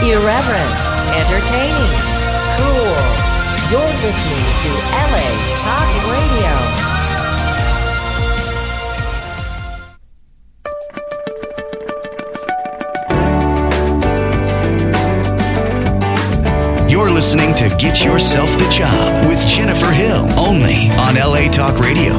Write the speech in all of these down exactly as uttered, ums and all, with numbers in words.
Irreverent, entertaining, cool. You're listening to L A Talk Radio. You're listening to Get Yourself the Job with Jennifer Hill, only on L A Talk Radio.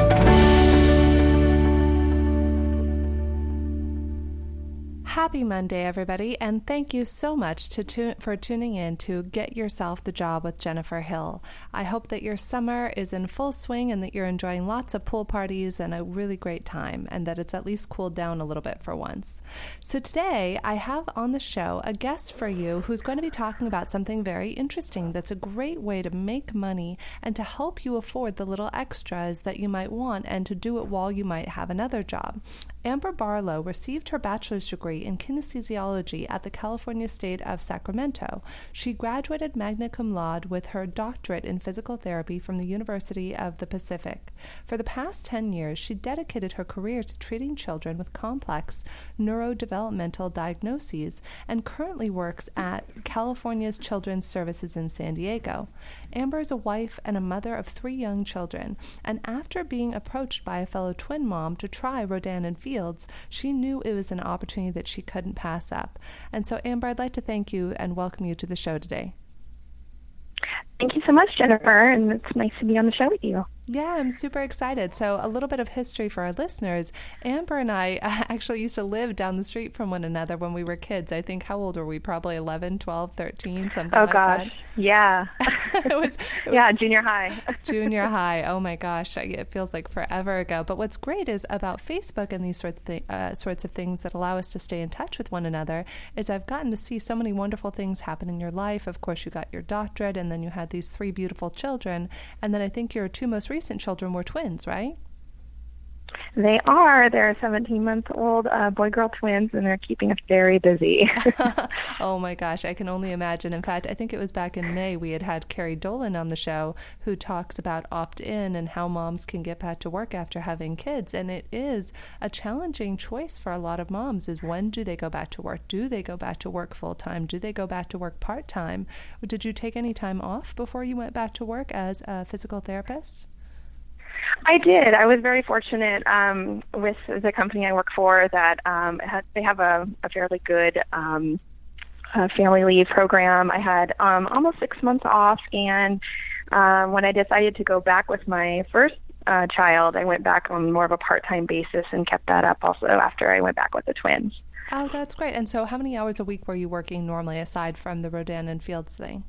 Happy Monday, everybody, and thank you so much to tu- for tuning in to Get Yourself the Job with Jennifer Hill. I hope that your summer is in full swing and that you're enjoying lots of pool parties and a really great time, and that it's at least cooled down a little bit for once. So today, I have on the show a guest for you who's going to be talking about something very interesting that's a great way to make money and to help you afford the little extras that you might want and to do it while you might have another job. Amber Barlow received her bachelor's degree in kinesiology at the California State of Sacramento. She graduated magna cum laude with her doctorate in physical therapy from the University of the Pacific. For the past ten years, she dedicated her career to treating children with complex neurodevelopmental diagnoses and currently works at California's Children's Services in San Diego. Amber is a wife and a mother of three young children, and after being approached by a fellow twin mom to try Rodan and Fields, she knew it was an opportunity that she couldn't pass up. And so, Amber, I'd like to thank you and welcome you to the show today. Thank you so much, Jennifer, and it's nice to be on the show with you. Yeah, I'm super excited. So a little bit of history for our listeners. Amber and I actually used to live down the street from one another when we were kids. I think, how old were we? Probably eleven, twelve, thirteen, something oh, like gosh. that. Yeah. it was, it yeah, was junior high. junior high. Oh, my gosh. It feels like forever ago. But what's great is about Facebook and these sorts of, th- uh, sorts of things that allow us to stay in touch with one another is I've gotten to see so many wonderful things happen in your life. Of course, you got your doctorate, and then you had these three beautiful children. And then I think your two most recent children were twins, right? They are. They're seventeen-month-old uh, boy-girl twins, and they're keeping us very busy. Oh, my gosh. I can only imagine. In fact, I think it was back in May we had had Carrie Dolan on the show who talks about opt-in and how moms can get back to work after having kids. And it is a challenging choice for a lot of moms is when do they go back to work? Do they go back to work full-time? Do they go back to work part-time? Did you take any time off before you went back to work as a physical therapist? I did. I was very fortunate um, with the company I work for that um, it has, they have a, a fairly good um, uh, family leave program. I had um, almost six months off, and uh, when I decided to go back with my first uh, child, I went back on more of a part-time basis and kept that up also after I went back with the twins. Oh, that's great. And so how many hours a week were you working normally aside from the Rodan and Fields thing?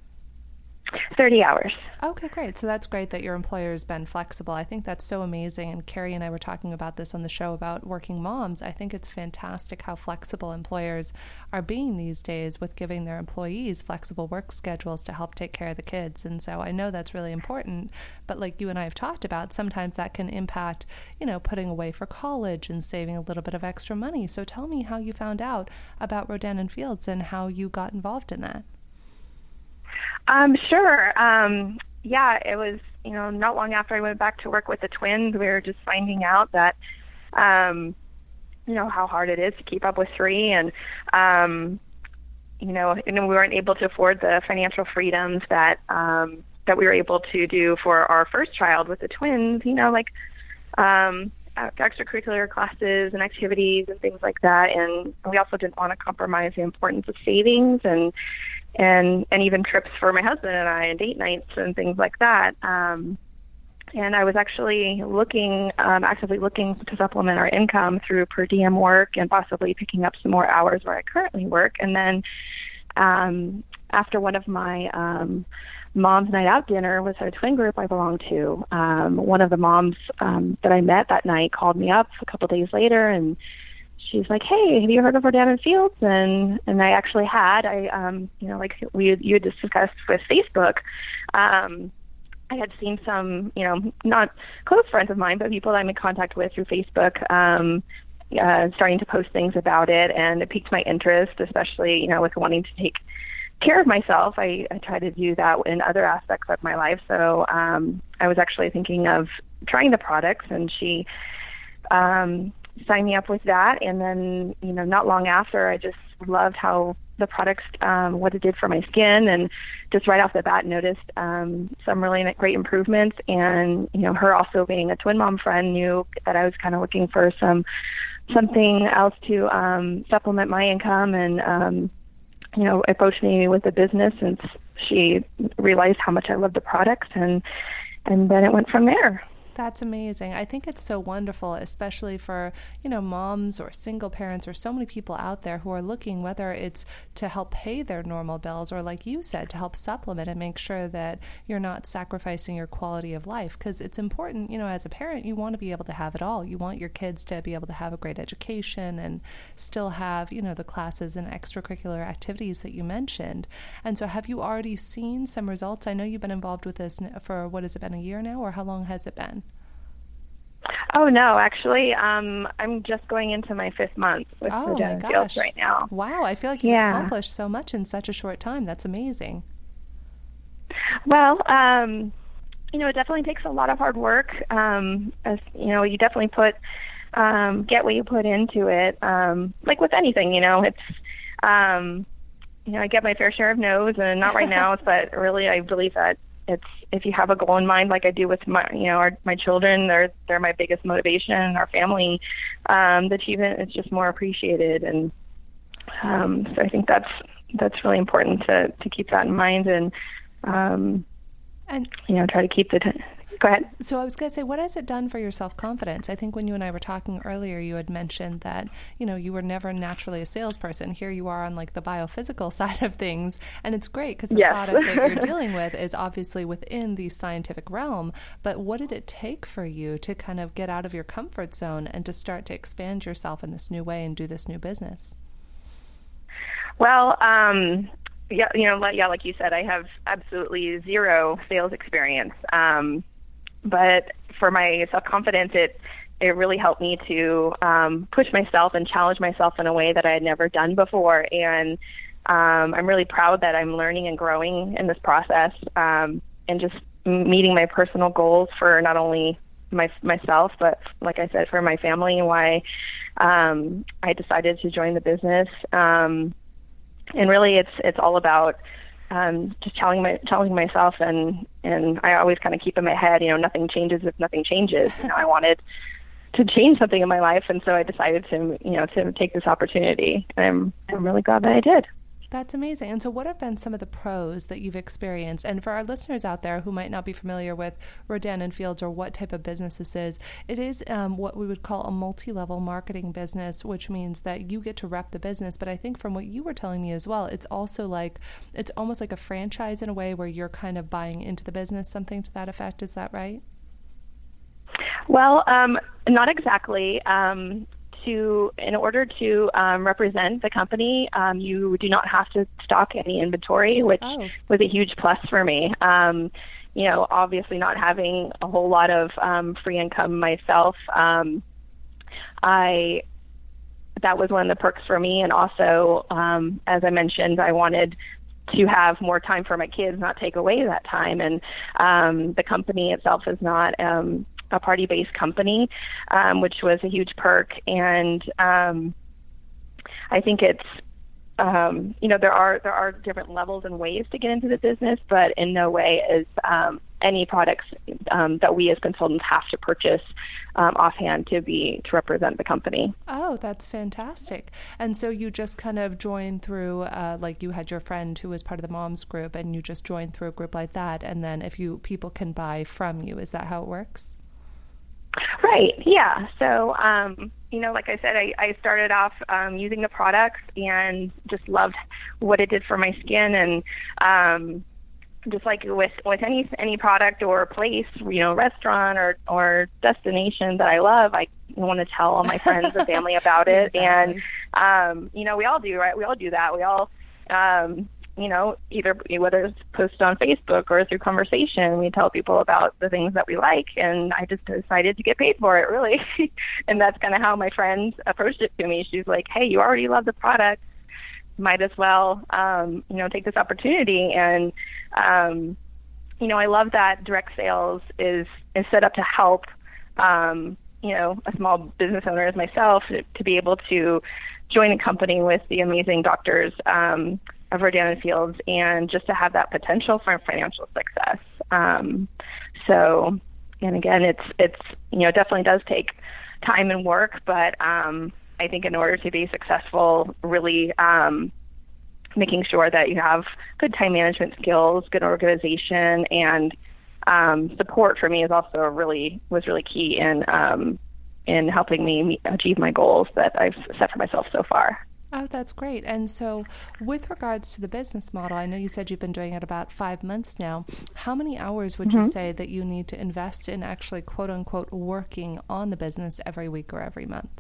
thirty hours. Okay, great. So that's great that your employer has been flexible. I think that's so amazing. And Carrie and I were talking about this on the show about working moms. I think it's fantastic how flexible employers are being these days with giving their employees flexible work schedules to help take care of the kids. And so I know that's really important. But like you and I have talked about, sometimes that can impact, you know, putting away for college and saving a little bit of extra money. So tell me how you found out about Rodan and Fields and how you got involved in that. Um, sure. Um, yeah, it was, you know, not long after I went back to work with the twins, we were just finding out that, um, you know, how hard it is to keep up with three. And, um, you know, you know, we weren't able to afford the financial freedoms that, um, that we were able to do for our first child with the twins, you know, like, um, extracurricular classes and activities and things like that. And we also didn't want to compromise the importance of savings and, and and even trips for my husband and I and date nights and things like that. Um, and I was actually looking, um, actively looking to supplement our income through per diem work and possibly picking up some more hours where I currently work. And then um, after one of my um, mom's night out dinner with a twin group I belong to, um, one of the moms um, that I met that night called me up a couple days later, and she's like, "Hey, have you heard of Rodan and Fields?" And and I actually had. I um you know like we you had discussed with Facebook. Um, I had seen some you know not close friends of mine, but people I'm in contact with through Facebook, um, uh, starting to post things about it, and it piqued my interest, especially you know with wanting to take care of myself. I, I try to do that in other aspects of my life. So um, I was actually thinking of trying the products, and she. Um, signed me up with that. And then, you know, not long after, I just loved how the products, um, what it did for my skin, and just right off the bat noticed um, some really great improvements. And, you know, her also being a twin mom friend knew that I was kind of looking for some something else to um, supplement my income, and, um, you know, approached me with the business, and she realized how much I loved the products, and and then it went from there. That's amazing. I think it's so wonderful, especially for, you know, moms or single parents or so many people out there who are looking, whether it's to help pay their normal bills or, like you said, to help supplement and make sure that you're not sacrificing your quality of life. Because it's important, you know, as a parent, you want to be able to have it all. You want your kids to be able to have a great education and still have, you know, the classes and extracurricular activities that you mentioned. And so have you already seen some results? I know you've been involved with this for, what has it been, a year now, or how long has it been? Oh, no, actually, um, I'm just going into my fifth month with oh, Rodin Fields right now. Wow, I feel like you've yeah. accomplished so much in such a short time. That's amazing. Well, um, you know, it definitely takes a lot of hard work. Um, as you know, you definitely put um, get what you put into it. Um, like with anything, you know, it's um, you know, I get my fair share of no's, and not right now, but really, I believe that it's, if you have a goal in mind, like I do with my, you know, our, my children, they're, they're my biggest motivation, our family, um, the achievement is just more appreciated. And, um, so I think that's, that's really important to, to keep that in mind, and, um, and, you know, try to keep the, t- go ahead. So I was going to say, what has it done for your self-confidence? I think when you and I were talking earlier, you had mentioned that, you know, you were never naturally a salesperson. Here you are on like the biophysical side of things. And it's great because the yes. product that you're dealing with is obviously within the scientific realm. But what did it take for you to kind of get out of your comfort zone and to start to expand yourself in this new way and do this new business? Well, um, yeah, you know, yeah, like you said, I have absolutely zero sales experience. Um, But for my self-confidence, it it really helped me to um, push myself and challenge myself in a way that I had never done before. And um, I'm really proud that I'm learning and growing in this process, um, and just meeting my personal goals for not only my myself, but like I said, for my family, and why um, I decided to join the business. Um, and really, it's it's all about Um, just challenging, my, challenging myself, and, and I always kind of keep in my head, you know, nothing changes if nothing changes. You know, I wanted to change something in my life, and so I decided to, you know, to take this opportunity, and I'm, I'm really glad that I did. That's amazing. And so what have been some of the pros that you've experienced? And for our listeners out there who might not be familiar with Rodin and Fields or what type of business this is, it is um, what we would call a multi-level marketing business, which means that you get to rep the business. But I think from what you were telling me as well, it's also like, it's almost like a franchise in a way where you're kind of buying into the business, something to that effect. Is that right? Well, um, not exactly. Um, To, in order to um, represent the company, um, you do not have to stock any inventory, which oh. was a huge plus for me. Um, you know, obviously not having a whole lot of um, free income myself, um, I that was one of the perks for me. And also, um, as I mentioned, I wanted to have more time for my kids, not take away that time. And um, the company itself is not um, a party-based company, um, which was a huge perk. And um, I think it's, um, you know, there are there are different levels and ways to get into the business, but in no way is um, any products um, that we as consultants have to purchase um, offhand to be to represent the company. Oh, that's fantastic. And so you just kind of joined through, uh, like you had your friend who was part of the moms group, and you just joined through a group like that, and then if you people can buy from you, is that how it works? Right. Yeah. So, um, you know, like I said, I, I started off um, using the products and just loved what it did for my skin. And um, just like with, with any any product or place, you know, restaurant or, or destination that I love, I want to tell all my friends and family about it. Exactly. And, um, you know, we all do, right? We all do that. We all, um, you know, either whether it's posted on Facebook or through conversation, we tell people about the things that we like. And I just decided to get paid for it, really. And that's kind of how my friend approached it to me. She's like, hey, you already love the product. Might as well, um, you know, take this opportunity. And, um, you know, I love that direct sales is, is set up to help, um, you know, a small business owner as myself, to, to be able to join a company with the amazing doctors um, of Rodan and Fields, and just to have that potential for financial success. Um, so, and again, it's, it's, you know, it definitely does take time and work, but um, I think in order to be successful, really um, making sure that you have good time management skills, good organization, and um, support for me is also really, was really key in, um, in helping me achieve my goals that I've set for myself so far. Oh, that's great. And so with regards to the business model, I know you said you've been doing it about five months now. How many hours would mm-hmm. you say that you need to invest in actually, quote unquote, working on the business every week or every month?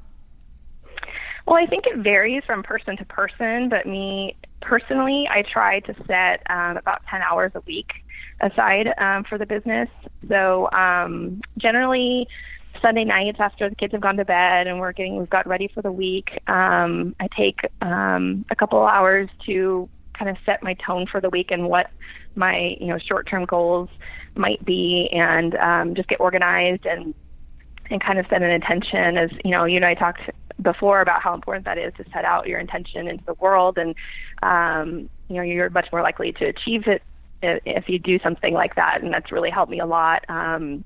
Well, I think it varies from person to person, but me personally, I try to set um, about ten hours a week aside um, for the business. So um, generally, Sunday nights after the kids have gone to bed and we're getting, we've got ready for the week, um, I take um, a couple of hours to kind of set my tone for the week and what my, you know, short-term goals might be, and um, just get organized and and kind of set an intention. As you know, you and I talked before about how important that is to set out your intention into the world, and um, you know, you're much more likely to achieve it if you do something like that, and that's really helped me a lot. Um,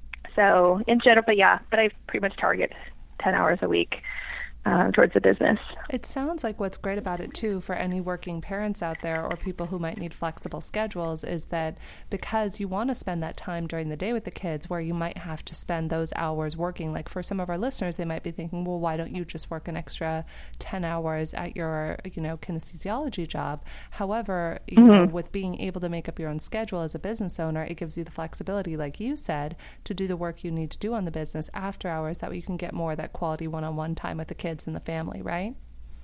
So in general, but yeah, but I pretty much target ten hours a week uh, towards the business. It sounds like what's great about it too, for any working parents out there or people who might need flexible schedules, is that because you want to spend that time during the day with the kids where you might have to spend those hours working. Like for some of our listeners, they might be thinking, well, why don't you just work an extra ten hours at your, you know, kinesiology job? However, you mm-hmm. know, with being able to make up your own schedule as a business owner, it gives you the flexibility, like you said, to do the work you need to do on the business after hours. That way you can get more of that quality one-on-one time with the kids and the family, right?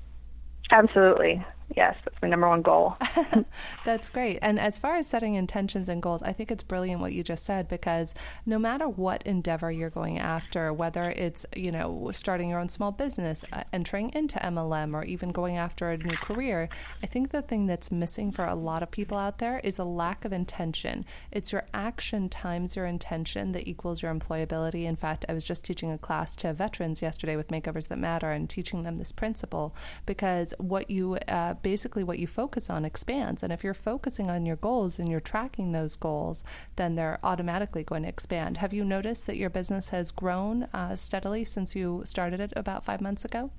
Absolutely. Yes, that's my number one goal. That's great. And as far as setting intentions and goals, I think it's brilliant what you just said, because no matter what endeavor you're going after, whether it's, you know, starting your own small business, uh, entering into M L M, or even going after a new career, I think the thing that's missing for a lot of people out there is a lack of intention. It's your action times your intention that equals your employability. In fact, I was just teaching a class to veterans yesterday with Makeovers That Matter and teaching them this principle, because what you uh, basically what you focus on expands. And if you're focusing on your goals and you're tracking those goals, then they're automatically going to expand. Have you noticed that your business has grown uh, steadily since you started it about five months ago?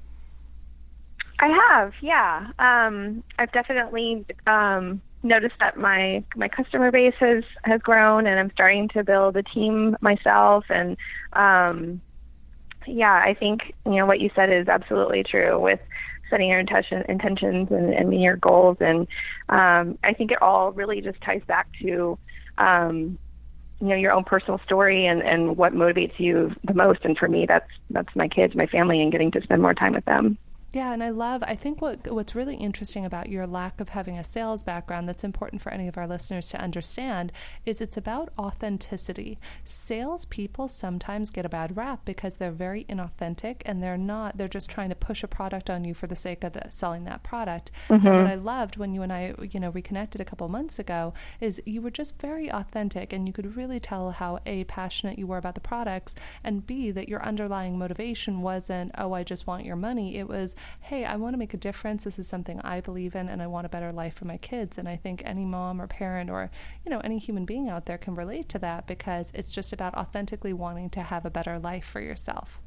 I have, yeah. Um, I've definitely um, noticed that my my customer base has, has grown, and I'm starting to build a team myself. And um, yeah, I think, you know, what you said is absolutely true with setting your intention, intentions and, and meeting your goals. And um, I think it all really just ties back to, um, you know, your own personal story and, and what motivates you the most. And for me, that's that's my kids, my family, and getting to spend more time with them. Yeah, and I love, I think what what's really interesting about your lack of having a sales background that's important for any of our listeners to understand is it's about authenticity. Salespeople sometimes get a bad rap because they're very inauthentic, and they're not, they're just trying to push a product on you for the sake of the, selling that product. Mm-hmm. And what I loved when you and I, you know, reconnected a couple months ago is you were just very authentic, and you could really tell how A, passionate you were about the products, and B, that your underlying motivation wasn't, oh, I just want your money. It was, hey, I want to make a difference. This is something I believe in, and I want a better life for my kids. And I think any mom or parent or, you know, any human being out there can relate to that, because it's just about authentically wanting to have a better life for yourself.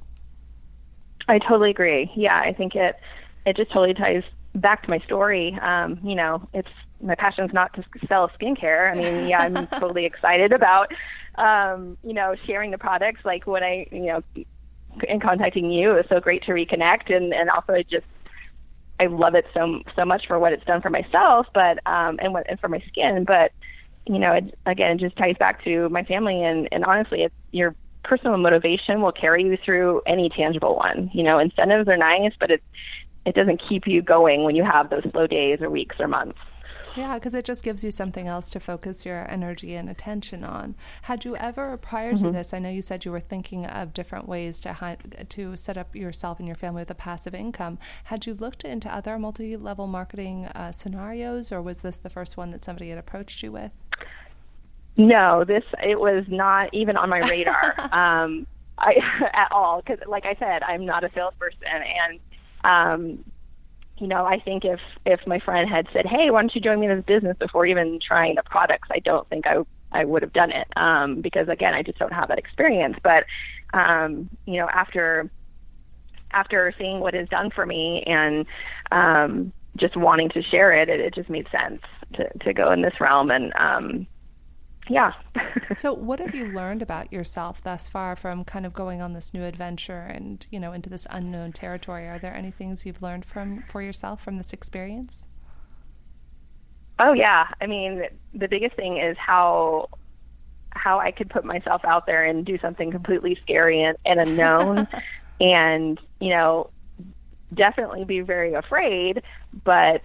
I totally agree. Yeah, I think it it just totally ties back to my story. Um, you know, it's my passion's not to sell skincare. I mean, yeah, I'm totally excited about, um, you know, sharing the products. Like when I, you know, in contacting you, it was so great to reconnect, and, and also it just, I love it so so much for what it's done for myself, but um, and what and for my skin. But you know, it, again, it just ties back to my family, and, and honestly, it's your personal motivation will carry you through any tangible one. You know, incentives are nice, but it it doesn't keep you going when you have those slow days or weeks or months. Yeah, because it just gives you something else to focus your energy and attention on. Had you ever, prior mm-hmm. to this, I know you said you were thinking of different ways to hi- to set up yourself and your family with a passive income. Had you looked into other multi-level marketing uh, scenarios, or was this the first one that somebody had approached you with? No, this it was not even on my radar. um, I at all, because like I said, I'm not a salesperson, and um, you know, I think if if my friend had said, "Hey, why don't you join me in this business?" before even trying the products, I don't think I I would have done it, um, because again, I just don't have that experience. But um, you know, after after seeing what it's done for me and um, just wanting to share it, it, it just made sense to to go in this realm. And um, yeah. So what have you learned about yourself thus far from kind of going on this new adventure and, you know, into this unknown territory? Are there any things you've learned from for yourself from this experience? Oh, yeah. I mean, the biggest thing is how how I could put myself out there and do something completely scary and, and unknown and, you know, definitely be very afraid, but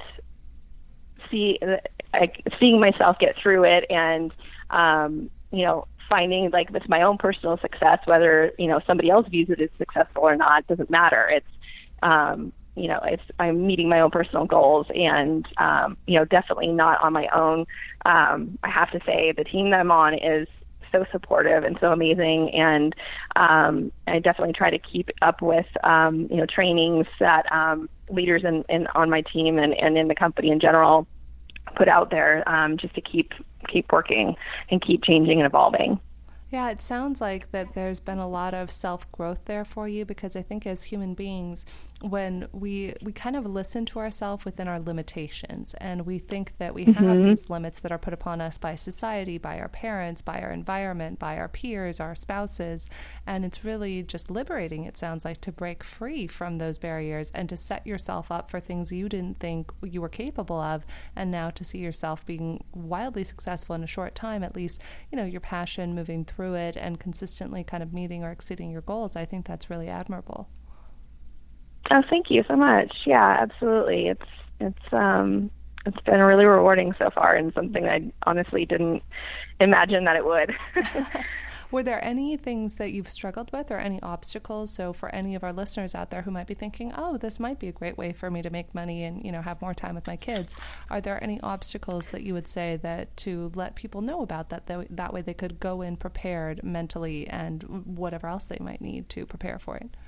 see, like, seeing myself get through it and, um, you know, finding like this my own personal success, whether, you know, somebody else views it as successful or not, doesn't matter. It's, um, you know, it's, I'm meeting my own personal goals and, um, you know, definitely not on my own. Um, I have to say the team that I'm on is so supportive and so amazing. And, um, I definitely try to keep up with, um, you know, trainings that, um, leaders in, in on my team and, and in the company in general put out there, um, just to keep, keep working and keep changing and evolving. Yeah, it sounds like that there's been a lot of self-growth there for you, because I think as human beings, when we we kind of listen to ourselves within our limitations, and we think that we mm-hmm. have these limits that are put upon us by society, by our parents, by our environment, by our peers, our spouses, and it's really just liberating, it sounds like, to break free from those barriers and to set yourself up for things you didn't think you were capable of, and now to see yourself being wildly successful in a short time, at least, you know, your passion moving through it and consistently kind of meeting or exceeding your goals. I think that's really admirable. Oh, thank you so much. Yeah, absolutely. It's it's um it's been really rewarding so far, and something I honestly didn't imagine that it would. Were there any things that you've struggled with or any obstacles? So for any of our listeners out there who might be thinking, oh, this might be a great way for me to make money and, you know, have more time with my kids, are there any obstacles that you would say that to let people know about that, that, that way they could go in prepared mentally and whatever else they might need to prepare for it?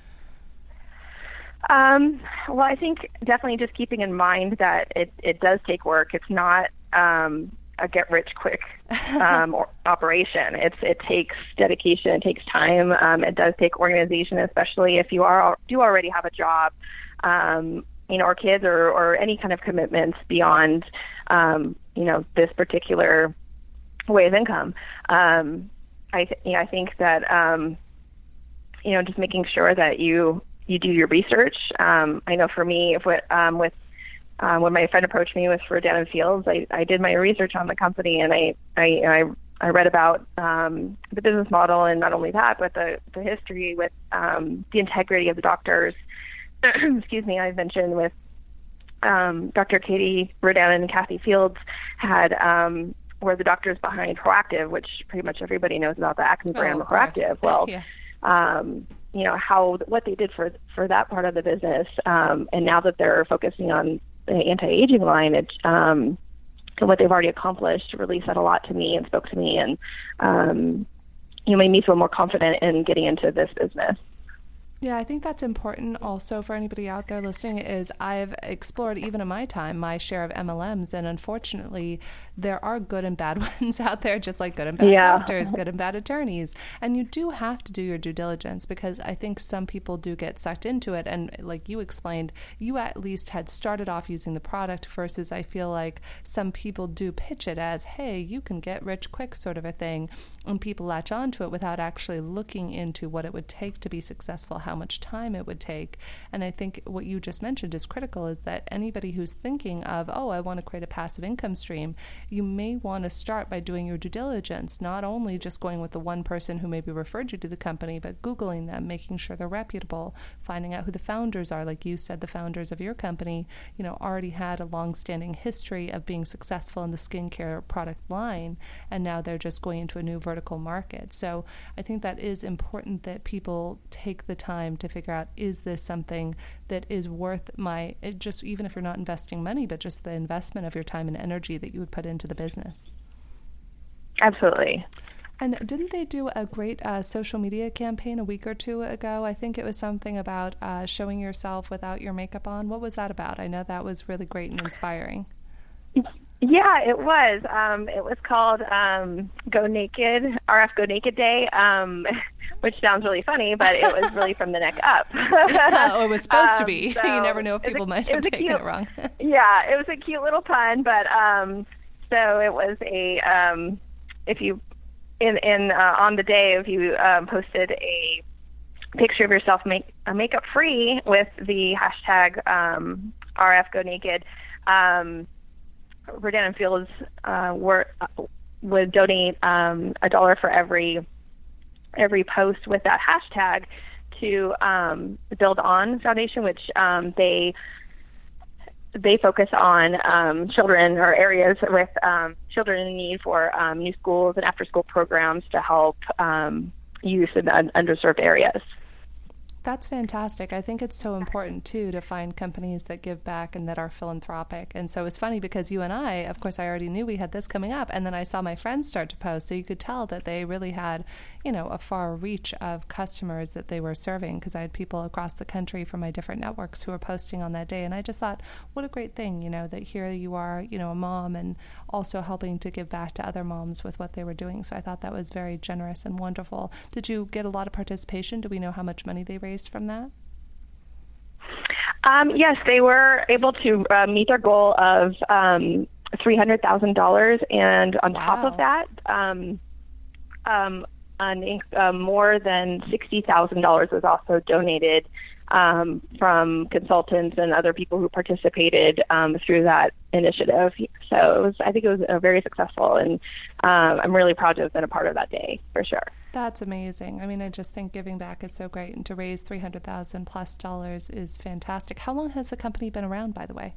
Um, well, I think definitely just keeping in mind that it, it does take work. It's not um, a get-rich-quick um, or operation. It's it takes dedication. It takes time. Um, it does take organization, especially if you are do already have a job, um, you know, or kids, or, or any kind of commitments beyond, um, you know, this particular way of income. Um, I th- you know, I think that um, you know, just making sure that you. you do your research. Um, I know for me, if what, um, with um, when my friend approached me with Rodan and Fields, I, I did my research on the company, and I I, I, I read about um, the business model, and not only that, but the, the history with um, the integrity of the doctors. Excuse me, I mentioned with um, Doctor Katie Rodan and Kathy Fields had um, were the doctors behind Proactiv, which pretty much everybody knows about the acne brand, oh, Proactiv. Well. Yeah. Um, you know, how, what they did for, for that part of the business. Um, and now that they're focusing on the anti-aging line, it, um, and what they've already accomplished really said a lot to me and spoke to me, and, um, you know, made me feel more confident in getting into this business. Yeah, I think that's important also for anybody out there listening, is I've explored, even in my time, my share of M L Ms, and unfortunately there are good and bad ones out there, just like good and bad yeah. doctors, good and bad attorneys, and you do have to do your due diligence, because I think some people do get sucked into it, and like you explained, you at least had started off using the product, versus I feel like some people do pitch it as, hey, you can get rich quick sort of a thing, and people latch onto it without actually looking into what it would take to be successful, how much time it would take. And I think what you just mentioned is critical, is that anybody who's thinking of, oh, I want to create a passive income stream, you may want to start by doing your due diligence, not only just going with the one person who maybe referred you to the company, but Googling them, making sure they're reputable, finding out who the founders are. Like you said, the founders of your company, you know, already had a long-standing history of being successful in the skincare product line, and now they're just going into a new vertical market. So I think that is important, that people take the time to figure out, is this something that is worth my, it just, even if you're not investing money, but just the investment of your time and energy that you would put into the business. Absolutely. And didn't they do a great uh, social media campaign a week or two ago? I think it was something about uh, showing yourself without your makeup on. What was that about? I know that was really great and inspiring. Yeah, it was. Um, it was called um, Go Naked, R F Go Naked Day, um, which sounds really funny, but it was really from the neck up. Oh, it was supposed um, to be. So you never know if people a, might have taken cute, it wrong. Yeah, it was a cute little pun, but um, so it was a, um, if you, in, in uh, on the day, if you um, posted a picture of yourself make, uh, makeup free with the hashtag um, R F Go Naked, um, Rodan and Fields uh, were, uh, would donate um, a dollar for every every post with that hashtag to um, the Build On Foundation, which um, they they focus on um, children or areas with um, children in need for um, new schools and after-school programs to help um, youth in un- underserved areas. That's fantastic. I think it's so important, too, to find companies that give back and that are philanthropic. And so it's funny because you and I, of course, I already knew we had this coming up. And then I saw my friends start to post. So you could tell that they really had, you know, a far reach of customers that they were serving, because I had people across the country from my different networks who were posting on that day. And I just thought, what a great thing, you know, that here you are, you know, a mom and also helping to give back to other moms with what they were doing. So I thought that was very generous and wonderful. Did you get a lot of participation? Do we know how much money they raised from that? Um, yes, they were able to uh, meet their goal of um, three hundred thousand dollars, and on wow. top of that, um, um, an, uh, more than sixty thousand dollars was also donated um, from consultants and other people who participated um, through that initiative. So it was, I think it was uh, very successful, and um, I'm really proud to have been a part of that day, for sure. That's amazing. I mean, I just think giving back is so great, and to raise three hundred thousand dollars plus dollars is fantastic. How long has the company been around, by the way?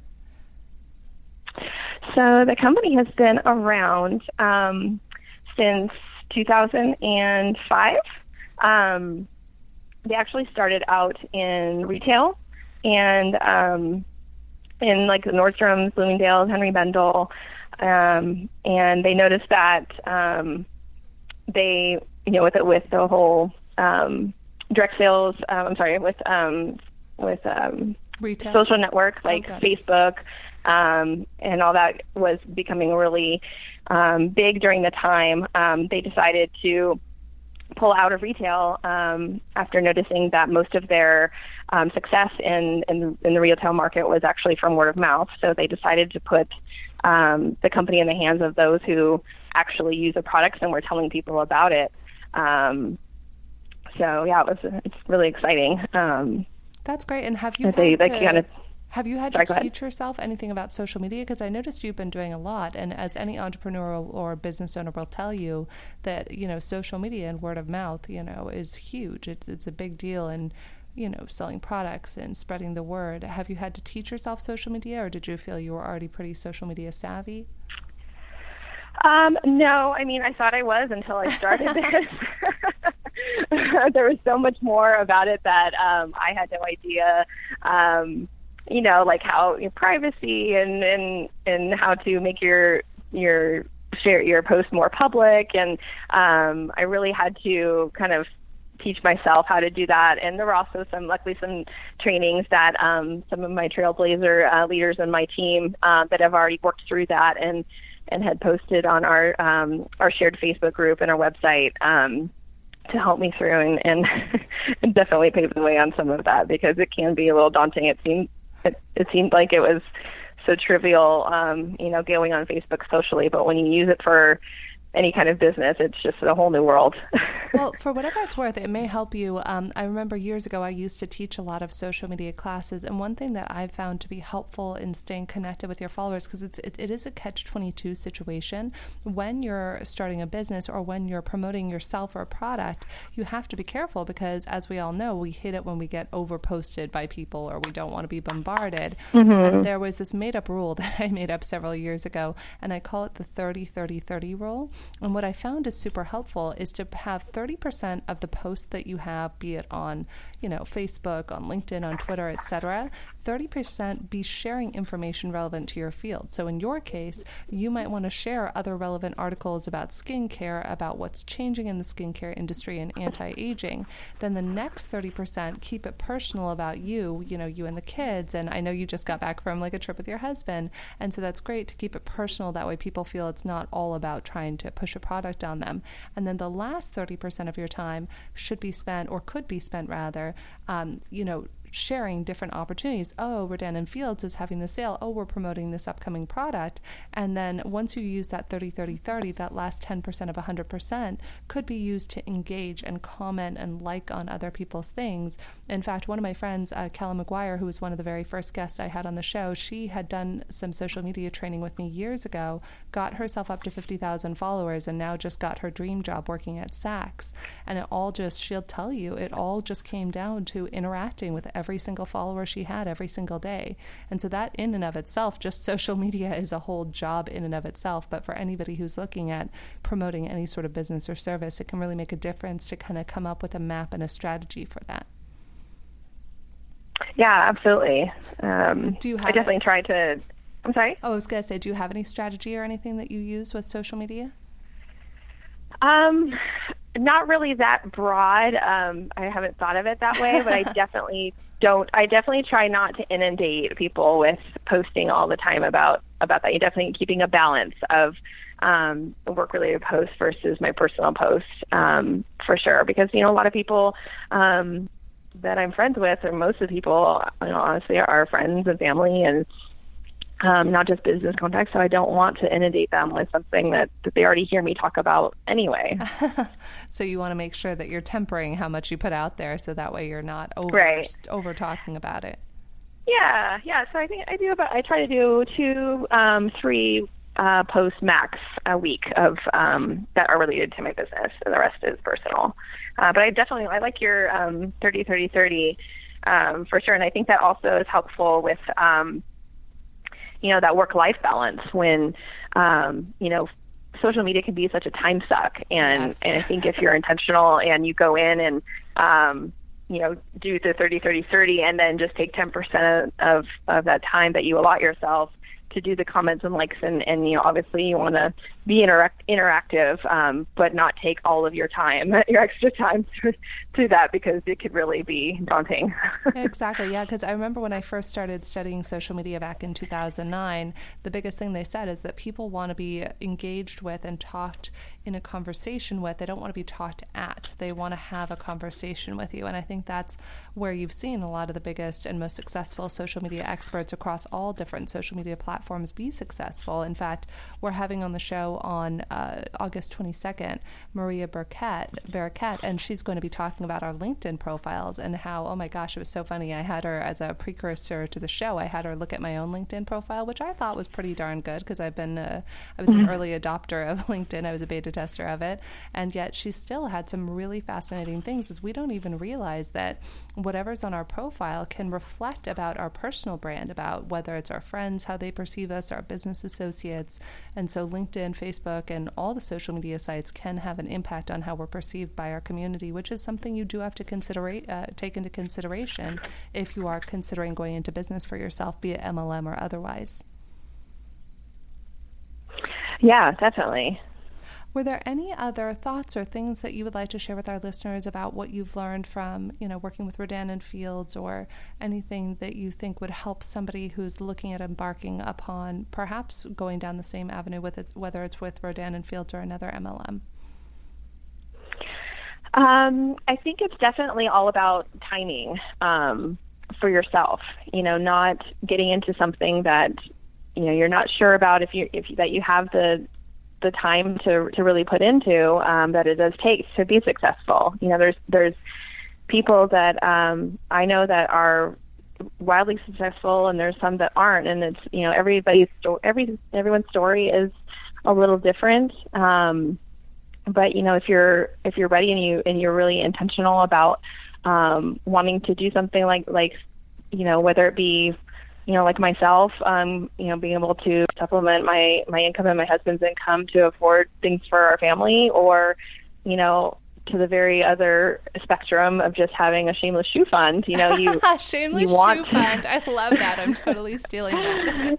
So the company has been around um, since two thousand five. Um, they actually started out in retail and um, in like the Nordstrom's, Bloomingdale's, Henry Bendel, um, and they noticed that um, they you know, with it, with the whole um, direct sales, um, I'm sorry, with um, with um, Retail. social networks like oh, Facebook um, and all that was becoming really um, big during the time, um, they decided to pull out of retail um, after noticing that most of their um, success in, in in the retail market was actually from word of mouth. So they decided to put um, the company in the hands of those who actually use the products and were telling people about it. Um, so yeah, it was, it's really exciting. Um, That's great. And have you had they, to, they kind of, have you had sorry, to teach yourself anything about social media? Because I noticed you've been doing a lot. And as any entrepreneur or business owner will tell you that, you know, social media and word of mouth, you know, is huge. It's, it's a big deal. And, you know, selling products and spreading the word. Have you had to teach yourself social media, or did you feel you were already pretty social media savvy? Um, no, I mean, I thought I was until I started this. There was so much more about it that um, I had no idea, um, you know, like how your privacy and, and, and how to make your your share your post more public. And um, I really had to kind of teach myself how to do that. And there were also some, luckily, some trainings that um, some of my trailblazer uh, leaders on my team uh, that have already worked through that and and had posted on our um, our shared Facebook group and our website um, to help me through and, and, and definitely pave the way on some of that, because it can be a little daunting. It seemed it, it seemed like it was so trivial, um, you know, going on Facebook socially, but when you use it for any kind of business, it's just a whole new world. Well, for whatever it's worth, it may help you. Um, I remember years ago, I used to teach a lot of social media classes. And one thing that I've found to be helpful in staying connected with your followers, because it's, it, it is a catch twenty-two situation. When you're starting a business or when you're promoting yourself or a product, you have to be careful, because as we all know, we hate it when we get over-posted by people or we don't want to be bombarded. Mm-hmm. And there was this made-up rule that I made up several years ago, and I call it the thirty thirty thirty rule. And what I found is super helpful is to have thirty percent of the posts that you have, be it on, you know, Facebook, on LinkedIn, on Twitter, et cetera, thirty percent be sharing information relevant to your field. So in your case, you might want to share other relevant articles about skincare, about what's changing in the skincare industry and anti-aging. Then the next thirty percent, keep it personal about you, you know, you and the kids. And I know you just got back from like a trip with your husband. And so that's great to keep it personal. That way people feel it's not all about trying to push a product on them. And then the last thirty percent of your time should be spent, or could be spent rather, um, you know, sharing different opportunities. Oh, Rodan and Fields is having the sale. Oh, we're promoting this upcoming product. And then once you use that thirty, thirty, thirty, that last ten percent of one hundred percent could be used to engage and comment and like on other people's things. In fact, one of my friends, uh, Kella McGuire, who was one of the very first guests I had on the show, she had done some social media training with me years ago, got herself up to fifty thousand followers, and now just got her dream job working at Saks. And it all just, she'll tell you, it all just came down to interacting with everyone every single follower she had every single day. And so that in and of itself, just social media is a whole job in and of itself. But for anybody who's looking at promoting any sort of business or service, it can really make a difference to kind of come up with a map and a strategy for that. Yeah, absolutely. Um, do you have I definitely it? try to, I'm sorry? Oh, I was going to say, do you have any strategy or anything that you use with social media? Um, not really that broad. Um, I haven't thought of it that way, but I definitely don't. I definitely try not to inundate people with posting all the time about, about that. You're definitely keeping a balance of um, work-related posts versus my personal posts, um, for sure. Because, you know, a lot of people um, that I'm friends with, or most of the people, you know, honestly, are friends and family, and Um, not just business contacts, so I don't want to inundate them with something that, that they already hear me talk about anyway. So you want to make sure that you're tempering how much you put out there, so that way you're not over right. over talking about it. Yeah, yeah. So I think I do about I try to do two, um, three uh, posts max a week of um, that are related to my business, and the rest is personal. Uh, but I definitely I like your um, thirty, thirty, thirty um, for sure, and I think that also is helpful with. Um, you know, that work-life balance when, um, you know, social media can be such a time suck. And, yes. and I think if you're intentional and you go in and, um, you know, do the thirty, thirty, thirty, and then just take ten percent of, of that time that you allot yourself to do the comments and likes. And, and you know, obviously you want to be interact, interactive, um, but not take all of your time, your extra time to, to that, because it could really be daunting. Exactly. Yeah. Because I remember when I first started studying social media back in two thousand nine, the biggest thing they said is that people want to be engaged with and talked in a conversation with. They don't want to be talked at. They want to have a conversation with you. And I think that's where you've seen a lot of the biggest and most successful social media experts across all different social media platforms be successful. In fact, we're having on the show on uh, August twenty-second, Maria Burkett, Burkett, and she's going to be talking about our LinkedIn profiles and how, oh my gosh, it was so funny. I had her as a precursor to the show. I had her look at my own LinkedIn profile, which I thought was pretty darn good because I've been, uh, I was an early adopter of LinkedIn. I was a beta tester of it. And yet she still had some really fascinating things, as we don't even realize that whatever's on our profile can reflect about our personal brand, about whether it's our friends, how they perceive us, our business associates. And so LinkedIn, Facebook, and all the social media sites can have an impact on how we're perceived by our community, which is something you do have to consider, uh, take into consideration if you are considering going into business for yourself, be it M L M or otherwise. Yeah, definitely. Were there any other thoughts or things that you would like to share with our listeners about what you've learned from, you know, working with Rodan and Fields, or anything that you think would help somebody who's looking at embarking upon perhaps going down the same avenue with it, whether it's with Rodan and Fields or another M L M? Um, I think it's definitely all about timing um, for yourself. You know, not getting into something that you know you're not sure about if you if that you have the the time to to really put into um, that it does take to be successful. You know, there's there's people that um, I know that are wildly successful, and there's some that aren't. And it's you know everybody's sto- every everyone's story is a little different. Um, but you know if you're if you're ready and you and you're really intentional about um, wanting to do something like like you know whether it be you know, like myself, um, you know, being able to supplement my, my income and my husband's income to afford things for our family, or, you know, to the very other spectrum of just having a shameless shoe fund. You know, you shameless you want shoe fund. I love that. I'm totally stealing that.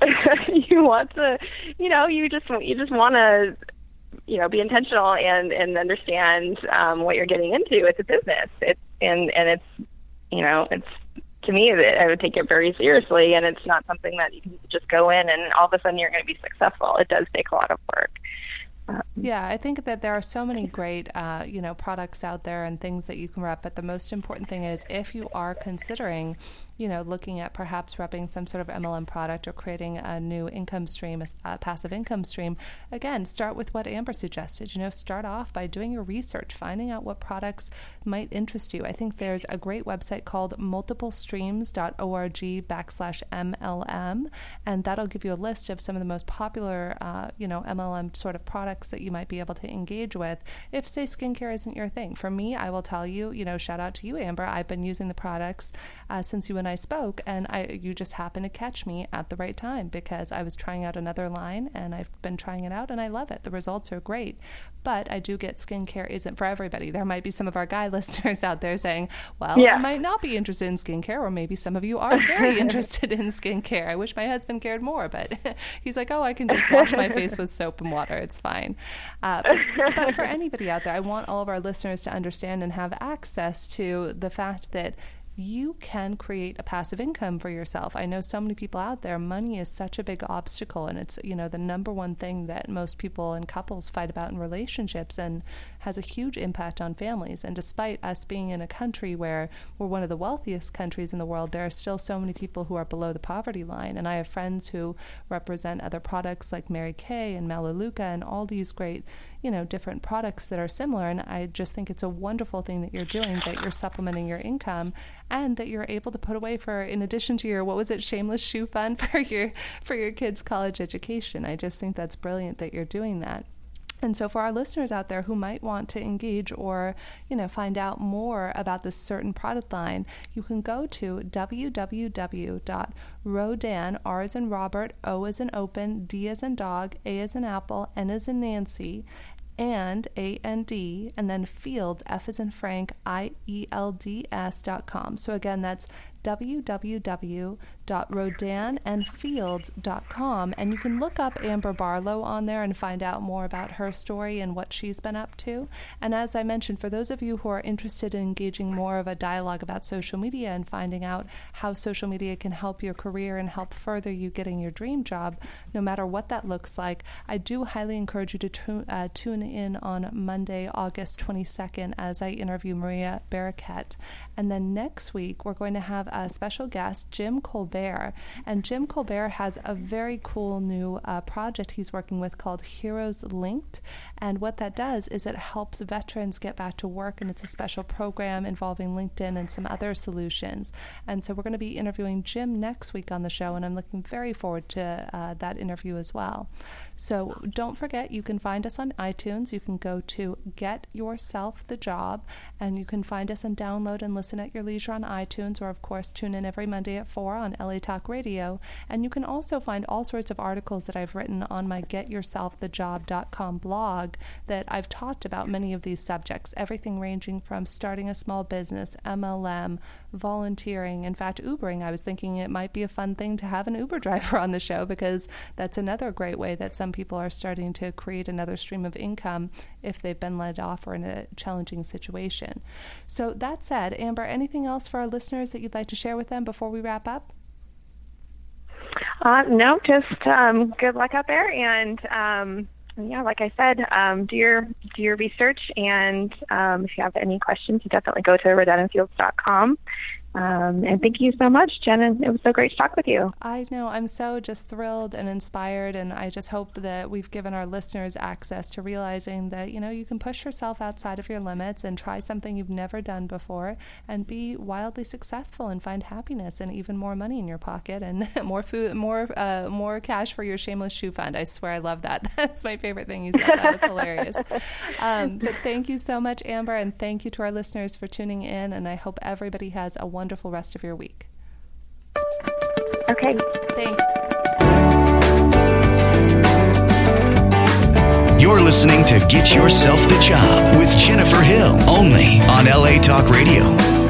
You want to, you know, you just you just want to, you know, be intentional and and understand um, what you're getting into. It's a business. It's and and it's, you know, it's, to me, I would take it very seriously, and it's not something that you can just go in and all of a sudden you're going to be successful. It does take a lot of work. Um, yeah, I think that there are so many great, uh, you know, products out there and things that you can rep. But the most important thing is, if you are considering, you know, looking at perhaps repping some sort of M L M product or creating a new income stream, a, a passive income stream, again, start with what Amber suggested. You know, start off by doing your research, finding out what products might interest you. I think there's a great website called multiplestreams.org backslash MLM, and that'll give you a list of some of the most popular, uh, you know, M L M sort of products that you might be able to engage with if, say, skincare isn't your thing. For me, I will tell you, you know, shout out to you, Amber. I've been using the products uh, since you and I spoke, and I you just happened to catch me at the right time, because I was trying out another line, and I've been trying it out, and I love it. The results are great. But I do get skincare isn't for everybody. There might be some of our guy listeners out there saying, well, yeah. I might not be interested in skincare, or maybe some of you are very interested in skincare. I wish my husband cared more, but he's like, oh, I can just wash my face with soap and water. It's fine. Uh, but, but for anybody out there, I want all of our listeners to understand and have access to the fact that you can create a passive income for yourself. I know so many people out there, money is such a big obstacle, and it's, you know, the number one thing that most people and couples fight about in relationships, and has a huge impact on families. And despite us being in a country where we're one of the wealthiest countries in the world, there are still so many people who are below the poverty line. And I have friends who represent other products like Mary Kay and Melaleuca and all these great, you know, different products that are similar. And I just think it's a wonderful thing that you're doing, that you're supplementing your income, and that you're able to put away for, in addition to your, what was it, shameless shoe fund for your for your kids' college education. I just think that's brilliant that you're doing that. And so for our listeners out there who might want to engage or, you know, find out more about this certain product line, you can go to w w w dot rodan, R as in Robert, O as in open, D as in dog, A as in apple, N as in Nancy, and A N D, and then Fields, F as in Frank, I E L D S dot com. So again, that's w w w dot rodan and fields dot com, and you can look up Amber Barlow on there and find out more about her story and what she's been up to. And as I mentioned, for those of you who are interested in engaging more of a dialogue about social media and finding out how social media can help your career and help further you getting your dream job, no matter what that looks like, I do highly encourage you to tu- uh, tune in on Monday, August twenty-second, as I interview Maria Baraket. And then next week, we're going to have a special guest, Jim Colbert. And Jim Colbert has a very cool new uh, project he's working with called Heroes Linked. And what that does is it helps veterans get back to work, and it's a special program involving LinkedIn and some other solutions. And so we're going to be interviewing Jim next week on the show, and I'm looking very forward to uh, that interview as well. So don't forget, you can find us on iTunes. You can go to Get Yourself the Job, and you can find us and download and listen at your leisure on iTunes, or of course tune in every Monday at four on L A Talk Radio. And you can also find all sorts of articles that I've written on my get yourself the job dot com blog that I've talked about many of these subjects, everything ranging from starting a small business, M L M, volunteering, in fact, Ubering. I was thinking it might be a fun thing to have an Uber driver on the show, because that's another great way that some people are starting to create another stream of income if they've been laid off or in a challenging situation. So that said, Amber, anything else for our listeners that you'd like to share with them before we wrap up? Uh, no, just um, good luck out there, and um, yeah, like I said, um, do your do your research, and um, if you have any questions, you definitely go to rodan and fields dot com. Um, and thank you so much, Jen. It was so great to talk with you. I know. I'm so just thrilled and inspired, and I just hope that we've given our listeners access to realizing that, you know, you can push yourself outside of your limits and try something you've never done before and be wildly successful and find happiness and even more money in your pocket and more food, more uh, more cash for your shameless shoe fund. I swear I love that. That's my favorite thing you said. That was hilarious. Um, but thank you so much, Amber, and thank you to our listeners for tuning in, and I hope everybody has a wonderful rest of your week. Okay. Thanks. You're listening to Get Yourself the Job with Jennifer Hill, only on L A Talk Radio.